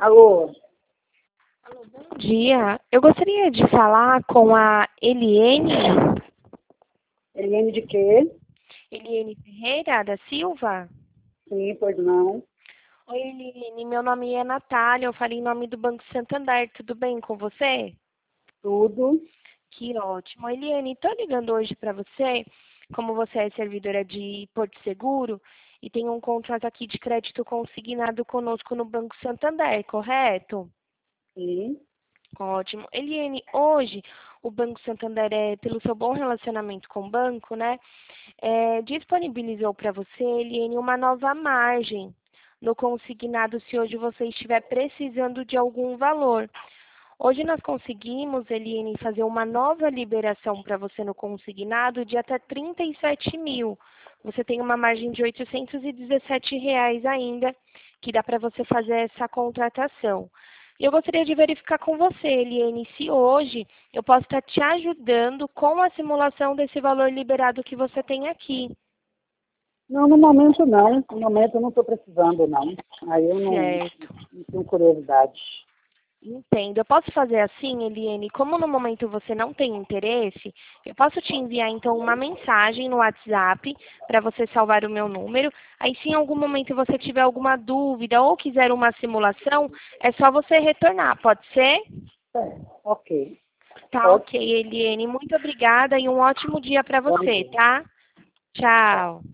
Alô? Alô, bom dia. Eu gostaria de falar com a Eliene. Eliane de quê? Eliene Ferreira da Silva? Sim, pois não. Oi, Eliene. Meu nome é Natália. Eu falei em nome do Banco Santander. Tudo bem com você? Tudo. Que ótimo. Eliene, estou ligando hoje para você, como você é servidora de Porto Seguro e tem um contrato aqui de crédito consignado conosco no Banco Santander, correto? Sim. Ótimo. Eliane, hoje o Banco Santander, pelo seu bom relacionamento com o banco, né, disponibilizou para você, Eliane, uma nova margem no consignado se hoje você estiver precisando de algum valor. Hoje nós conseguimos, Eliane, fazer uma nova liberação para você no consignado de até 37 mil. Você tem uma margem de R$ 817 reais ainda, que dá para você fazer essa contratação. E eu gostaria de verificar com você, Eliane, se hoje eu posso estar te ajudando com a simulação desse valor liberado que você tem aqui. Não, no momento não. No momento eu não estou precisando, não. Aí eu Certo. não tenho curiosidade. Entendo. Eu posso fazer assim, Eliane, como no momento você não tem interesse, eu posso te enviar então uma mensagem no WhatsApp para você salvar o meu número. Aí se em algum momento você tiver alguma dúvida ou quiser uma simulação, é só você retornar, pode ser? É, ok. Tá Pode ok, Eliane. Muito obrigada e um ótimo dia para bom você, dia. tá? Tchau.